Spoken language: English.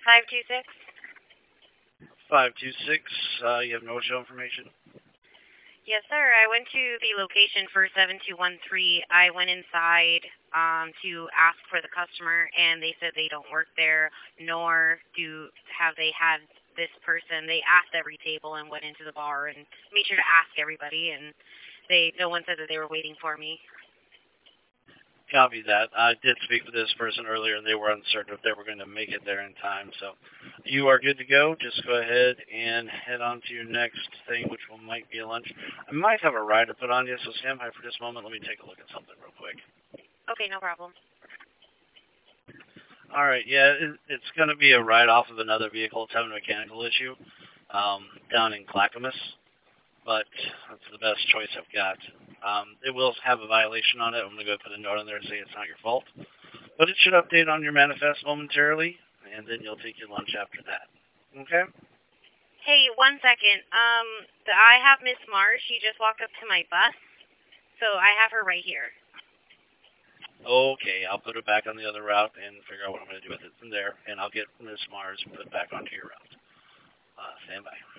526? 526, you have no show information? Yes, sir. I went to the location for 7213. I went inside to ask for the customer, and they said they don't work there, nor have they had this person. They asked every table and went into the bar and made sure to ask everybody, and no one said that they were waiting for me. Copy that. I did speak with this person earlier, and they were uncertain if they were going to make it there in time. So you are good to go. Just go ahead and head on to your next thing, which might be a lunch. I might have a ride to put on you, so stand by for just a moment. Let me take a look at something real quick. Okay, no problem. All right, yeah, it's going to be a ride off of another vehicle. It's having a mechanical issue down in Clackamas, but that's the best choice I've got. It will have a violation on it. I'm going to go put a note on there and say it's not your fault. But it should update on your manifest momentarily, and then you'll take your lunch after that. Okay? Hey, 1 second. I have Miss Marsh. She just walked up to my bus, so I have her right here. Okay, I'll put her back on the other route and figure out what I'm going to do with it from there, and I'll get Miss Mars put back onto your route. Stand by.